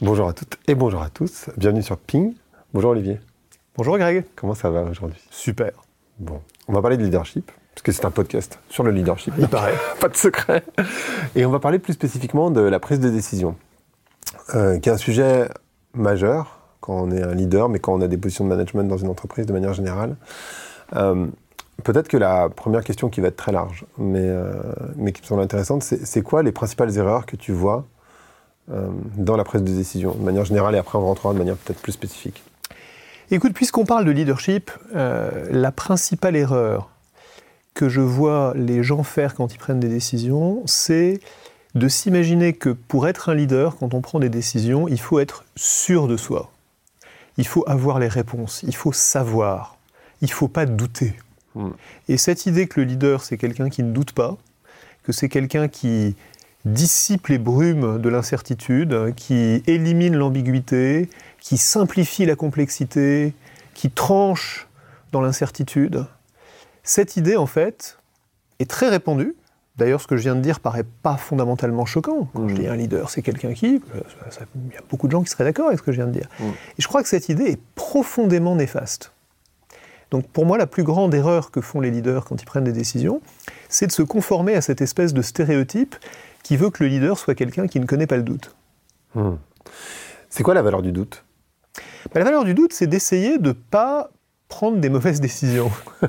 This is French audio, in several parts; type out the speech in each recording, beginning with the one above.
Bonjour à toutes et bonjour à tous. Bienvenue sur Ping. Bonjour Olivier. Bonjour Greg. Comment ça va aujourd'hui ? Super. Bon, on va parler de leadership, parce que c'est un podcast sur le leadership. Il paraît. Pas de secret. Et on va parler plus spécifiquement de la prise de décision, qui est un sujet majeur quand on est un leader, mais quand on a des positions de management dans une entreprise de manière générale. Peut-être que la première question qui va être très large, mais qui me semble intéressante, c'est quoi les principales erreurs que tu vois dans la prise de décision, de manière générale, et après on rentrera de manière peut-être plus spécifique. Écoute, puisqu'on parle de leadership, la principale erreur que je vois les gens faire quand ils prennent des décisions, c'est de s'imaginer que pour être un leader, quand on prend des décisions, il faut être sûr de soi. Il faut avoir les réponses, il faut savoir, il ne faut pas douter. Et cette idée que le leader, c'est quelqu'un qui ne doute pas, que c'est quelqu'un qui dissipe les brumes de l'incertitude, qui élimine l'ambiguïté, qui simplifie la complexité, qui tranche dans l'incertitude. Cette idée, en fait, est très répandue. D'ailleurs, ce que je viens de dire paraît pas fondamentalement choquant. Quand je dis un leader, c'est quelqu'un qui... Il y a beaucoup de gens qui seraient d'accord avec ce que je viens de dire. Et je crois que cette idée est profondément néfaste. Donc pour moi, la plus grande erreur que font les leaders quand ils prennent des décisions, c'est de se conformer à cette espèce de stéréotype qui veut que le leader soit quelqu'un qui ne connaît pas le doute. C'est quoi la valeur du doute ? La valeur du doute, c'est d'essayer de ne pas prendre des mauvaises décisions.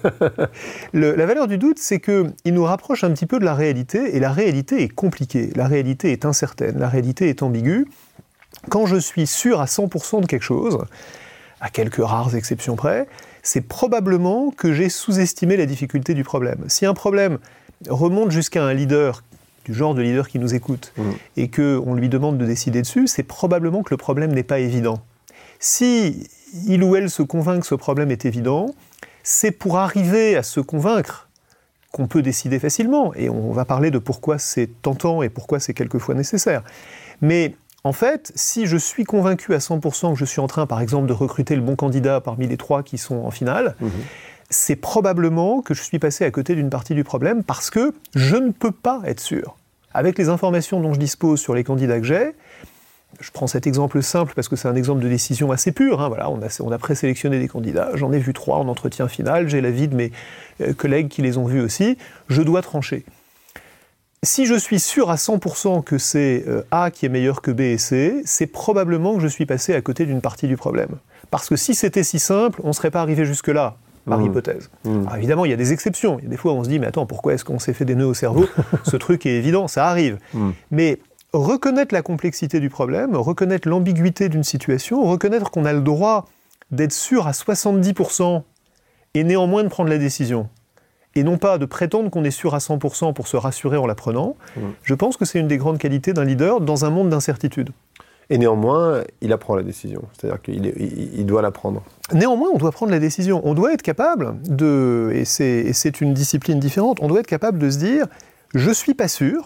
La valeur du doute, c'est qu'il nous rapproche un petit peu de la réalité, et la réalité est compliquée, la réalité est incertaine, la réalité est ambiguë. Quand je suis sûr à 100% de quelque chose, à quelques rares exceptions près, c'est probablement que j'ai sous-estimé la difficulté du problème. Si un problème remonte jusqu'à un leader, du genre de leader qui nous écoute, et qu'on lui demande de décider dessus, c'est probablement que le problème n'est pas évident. Si il ou elle se convainc que ce problème est évident, c'est pour arriver à se convaincre qu'on peut décider facilement, et on va parler de pourquoi c'est tentant et pourquoi c'est quelquefois nécessaire. Mais en fait, si je suis convaincu à 100% que je suis en train, par exemple, de recruter le bon candidat parmi les 3 qui sont en finale, c'est probablement que je suis passé à côté d'une partie du problème parce que je ne peux pas être sûr. Avec les informations dont je dispose sur les candidats que j'ai, je prends cet exemple simple parce que c'est un exemple de décision assez pure. Voilà, on a présélectionné des candidats, j'en ai vu 3 en entretien final, j'ai l'avis de mes collègues qui les ont vus aussi, je dois trancher. Si je suis sûr à 100% que c'est A qui est meilleur que B et C, c'est probablement que je suis passé à côté d'une partie du problème. Parce que si c'était si simple, on ne serait pas arrivé jusque-là, par hypothèse. Alors évidemment, il y a des exceptions. Il y a des fois où on se dit, mais attends, pourquoi est-ce qu'on s'est fait des nœuds au cerveau ? Ce truc est évident, ça arrive. Mais reconnaître la complexité du problème, reconnaître l'ambiguïté d'une situation, reconnaître qu'on a le droit d'être sûr à 70% et néanmoins de prendre la décision, et non pas de prétendre qu'on est sûr à 100% pour se rassurer en la prenant, je pense que c'est une des grandes qualités d'un leader dans un monde d'incertitude. Et néanmoins, il apprend la décision, c'est-à-dire qu'il doit la prendre. Néanmoins, on doit prendre la décision. On doit être capable de, et c'est une discipline différente, on doit être capable de se dire, je suis pas sûr,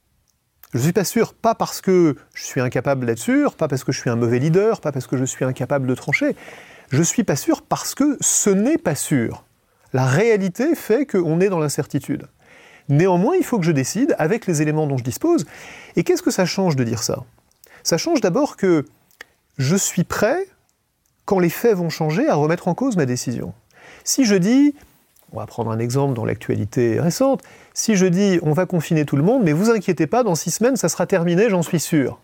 pas parce que je suis incapable d'être sûr, pas parce que je suis un mauvais leader, pas parce que je suis incapable de trancher, je suis pas sûr parce que ce n'est pas sûr. La réalité fait qu'on est dans l'incertitude. Néanmoins, il faut que je décide avec les éléments dont je dispose. Et qu'est-ce que ça change de dire ça ? Ça change d'abord que je suis prêt, quand les faits vont changer, à remettre en cause ma décision. Si je dis, on va prendre un exemple dans l'actualité récente, si je dis on va confiner tout le monde, mais vous inquiétez pas, dans 6 semaines ça sera terminé, j'en suis sûr.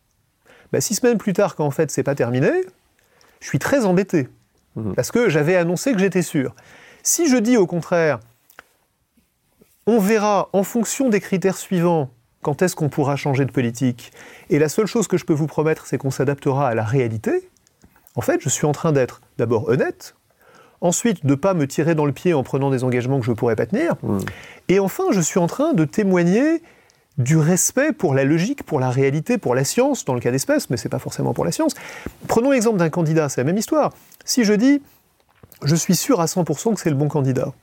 6 semaines plus tard, quand en fait c'est pas terminé, je suis très embêté. Parce que j'avais annoncé que j'étais sûr. Si je dis au contraire, on verra en fonction des critères suivants quand est-ce qu'on pourra changer de politique, et la seule chose que je peux vous promettre, c'est qu'on s'adaptera à la réalité, en fait, je suis en train d'être d'abord honnête, ensuite de ne pas me tirer dans le pied en prenant des engagements que je ne pourrais pas tenir, et enfin, je suis en train de témoigner du respect pour la logique, pour la réalité, pour la science, dans le cas d'espèce, mais ce n'est pas forcément pour la science. Prenons l'exemple d'un candidat, c'est la même histoire. Si je dis, je suis sûr à 100% que c'est le bon candidat,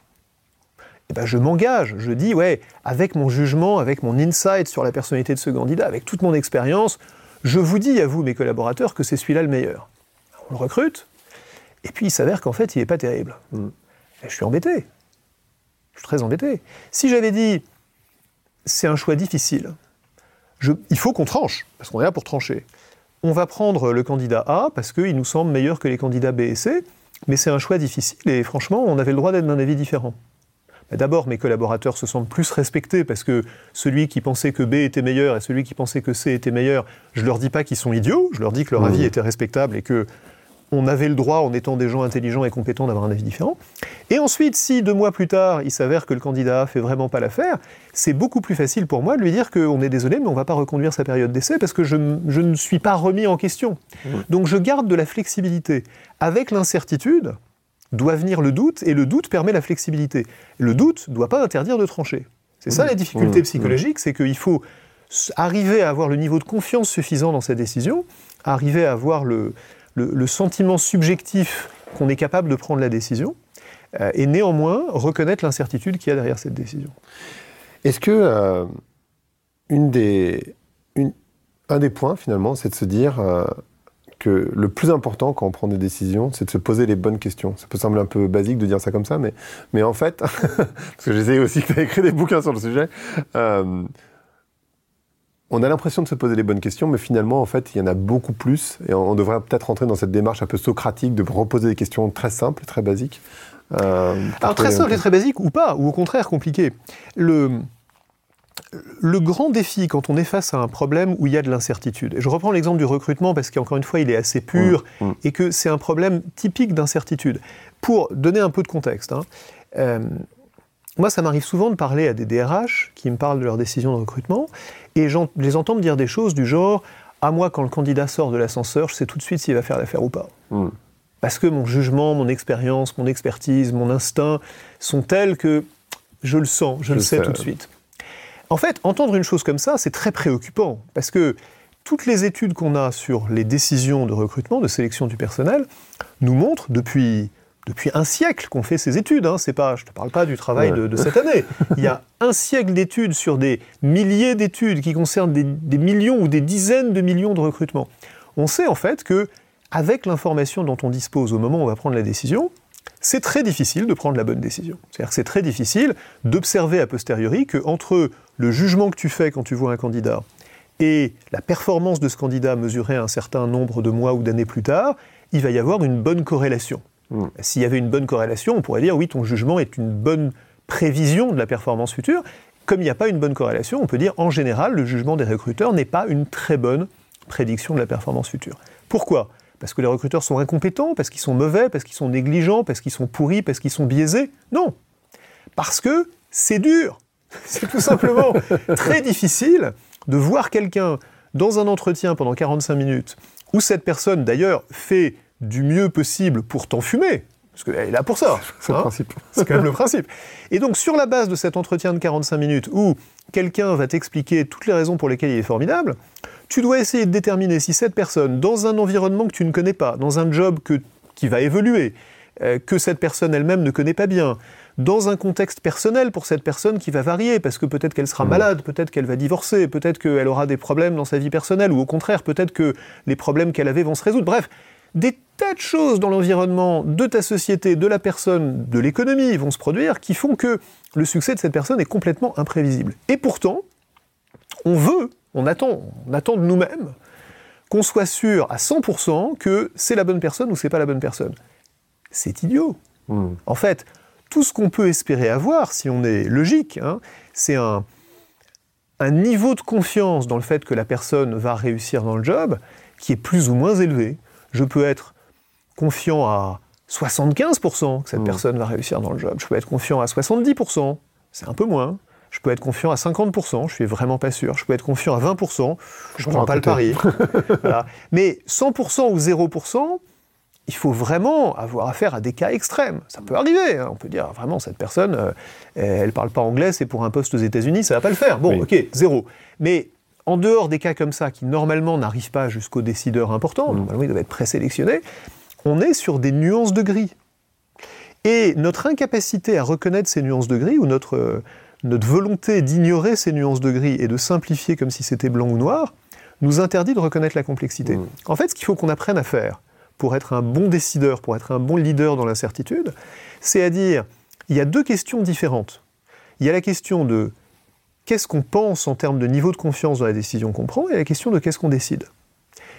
je m'engage, je dis, avec mon jugement, avec mon insight sur la personnalité de ce candidat, avec toute mon expérience, je vous dis à vous, mes collaborateurs, que c'est celui-là le meilleur. On le recrute, et puis il s'avère qu'en fait, il n'est pas terrible. Et je suis embêté. Je suis très embêté. Si j'avais dit, c'est un choix difficile, il faut qu'on tranche, parce qu'on est là pour trancher. on va prendre le candidat A parce qu'il nous semble meilleur que les candidats B et C, mais c'est un choix difficile et franchement, on avait le droit d'être d'un avis différent. D'abord, mes collaborateurs se sentent plus respectés parce que celui qui pensait que B était meilleur et celui qui pensait que C était meilleur, je leur dis pas qu'ils sont idiots, je leur dis que leur avis était respectable et que on avait le droit, en étant des gens intelligents et compétents, d'avoir un avis différent. Et ensuite, si 2 mois plus tard, il s'avère que le candidat A fait vraiment pas l'affaire, c'est beaucoup plus facile pour moi de lui dire qu'on est désolé, mais on va pas reconduire sa période d'essai parce que je ne suis pas remis en question. Donc je garde de la flexibilité. Avec l'incertitude, doit venir le doute, et le doute permet la flexibilité. Le doute ne doit pas interdire de trancher. C'est ça la difficulté psychologique, c'est qu'il faut arriver à avoir le niveau de confiance suffisant dans sa décision, arriver à avoir le sentiment subjectif qu'on est capable de prendre la décision, et néanmoins reconnaître l'incertitude qu'il y a derrière cette décision. Est-ce que un des points, finalement, c'est de se dire que le plus important quand on prend des décisions, c'est de se poser les bonnes questions. Ça peut sembler un peu basique de dire ça comme ça, mais en fait, parce que j'essaie aussi que tu as écrit des bouquins sur le sujet, on a l'impression de se poser les bonnes questions, mais finalement, en fait, il y en a beaucoup plus. Et on devrait peut-être rentrer dans cette démarche un peu socratique de reposer des questions très simples, très basiques. Alors très simple et très basique, ou pas, ou au contraire compliqué. Le grand défi quand on est face à un problème où il y a de l'incertitude, et je reprends l'exemple du recrutement parce qu'encore une fois, il est assez pur, et que c'est un problème typique d'incertitude. Pour donner un peu de contexte, moi, ça m'arrive souvent de parler à des DRH qui me parlent de leurs décisions de recrutement, et je les entends me dire des choses du genre « Ah, moi, quand le candidat sort de l'ascenseur, je sais tout de suite s'il va faire l'affaire ou pas. Parce que mon jugement, mon expérience, mon expertise, mon instinct sont tels que je le sens, je le sais tout de suite. » En fait, entendre une chose comme ça, c'est très préoccupant, parce que toutes les études qu'on a sur les décisions de recrutement, de sélection du personnel, nous montrent depuis un siècle qu'on fait ces études. C'est pas, je ne te parle pas du travail de cette année. Il y a un siècle d'études sur des milliers d'études qui concernent des millions ou des dizaines de millions de recrutements. On sait en fait qu'avec l'information dont on dispose au moment où on va prendre la décision, c'est très difficile de prendre la bonne décision. C'est-à-dire que c'est très difficile d'observer a posteriori qu'entre le jugement que tu fais quand tu vois un candidat et la performance de ce candidat mesurée un certain nombre de mois ou d'années plus tard, il va y avoir une bonne corrélation. S'il y avait une bonne corrélation, on pourrait dire oui, ton jugement est une bonne prévision de la performance future. Comme il n'y a pas une bonne corrélation, on peut dire en général, le jugement des recruteurs n'est pas une très bonne prédiction de la performance future. Pourquoi ? Parce que les recruteurs sont incompétents, parce qu'ils sont mauvais, parce qu'ils sont négligents, parce qu'ils sont pourris, parce qu'ils sont biaisés ? Non. Parce que c'est dur. C'est tout simplement très difficile de voir quelqu'un dans un entretien pendant 45 minutes, où cette personne d'ailleurs fait du mieux possible pour t'enfumer, parce qu'elle est là pour ça. C'est le principe. C'est quand même le principe. Et donc, sur la base de cet entretien de 45 minutes, où quelqu'un va t'expliquer toutes les raisons pour lesquelles il est formidable, tu dois essayer de déterminer si cette personne, dans un environnement que tu ne connais pas, dans un job qui va évoluer, que cette personne elle-même ne connaît pas bien, dans un contexte personnel pour cette personne qui va varier, parce que peut-être qu'elle sera malade, peut-être qu'elle va divorcer, peut-être qu'elle aura des problèmes dans sa vie personnelle, ou au contraire, peut-être que les problèmes qu'elle avait vont se résoudre. Bref, des tas de choses dans l'environnement de ta société, de la personne, de l'économie vont se produire qui font que le succès de cette personne est complètement imprévisible. Et pourtant, on attend de nous-mêmes qu'on soit sûr à 100% que c'est la bonne personne ou c'est pas la bonne personne. C'est idiot. En fait, tout ce qu'on peut espérer avoir, si on est logique, c'est un niveau de confiance dans le fait que la personne va réussir dans le job qui est plus ou moins élevé. Je peux être confiant à 75% que cette personne va réussir dans le job. Je peux être confiant à 70%, c'est un peu moins. Je peux être confiant à 50%, je suis vraiment pas sûr. Je peux être confiant à 20%, je ne prends pas le pari. Voilà. Mais 100% ou 0%, il faut vraiment avoir affaire à des cas extrêmes. Ça peut arriver, on peut dire vraiment cette personne, elle ne parle pas anglais, c'est pour un poste aux États-Unis, ça ne va pas le faire. Bon, ok, 0. Mais en dehors des cas comme ça, qui normalement n'arrivent pas jusqu'aux décideurs importants, normalement ils doivent être présélectionnés, on est sur des nuances de gris. Et notre incapacité à reconnaître ces nuances de gris, ou notre volonté d'ignorer ces nuances de gris et de simplifier comme si c'était blanc ou noir, nous interdit de reconnaître la complexité. En fait, ce qu'il faut qu'on apprenne à faire pour être un bon décideur, pour être un bon leader dans l'incertitude, c'est à dire, il y a deux questions différentes. Il y a la question de qu'est-ce qu'on pense en termes de niveau de confiance dans la décision qu'on prend, et la question de qu'est-ce qu'on décide.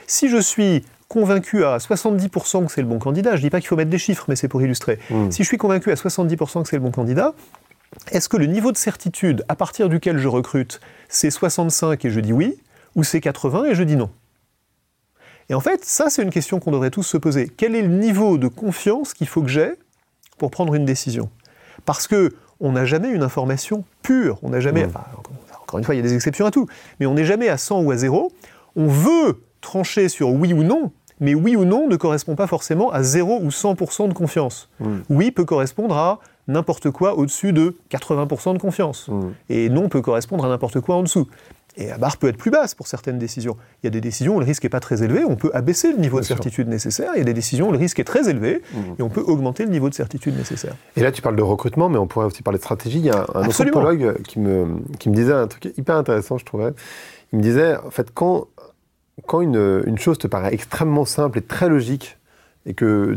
Si je suis convaincu à 70% que c'est le bon candidat, je ne dis pas qu'il faut mettre des chiffres, mais c'est pour illustrer. Si je suis convaincu à 70% que c'est le bon candidat, est-ce que le niveau de certitude à partir duquel je recrute, c'est 65 et je dis oui, ou c'est 80 et je dis non? Et en fait, ça c'est une question qu'on devrait tous se poser. Quel est le niveau de confiance qu'il faut que j'ai pour prendre une décision? Parce qu'on n'a jamais une information pure, on n'a jamais... Enfin, encore une fois, il y a des exceptions à tout, mais on n'est jamais à 100 ou à 0. On veut trancher sur oui ou non, mais oui ou non ne correspond pas forcément à 0 ou 100% de confiance. Oui peut correspondre à n'importe quoi au-dessus de 80% de confiance. Et non peut correspondre à n'importe quoi en dessous. Et la barre peut être plus basse pour certaines décisions. Il y a des décisions où le risque n'est pas très élevé, on peut abaisser le niveau de certitude nécessaire. Il y a des décisions où le risque est très élevé, et on peut augmenter le niveau de certitude nécessaire. Et là, tu parles de recrutement, mais on pourrait aussi parler de stratégie. Il y a un anthropologue qui me disait un truc hyper intéressant, je trouvais. Il me disait, en fait, quand une chose te paraît extrêmement simple et très logique, et que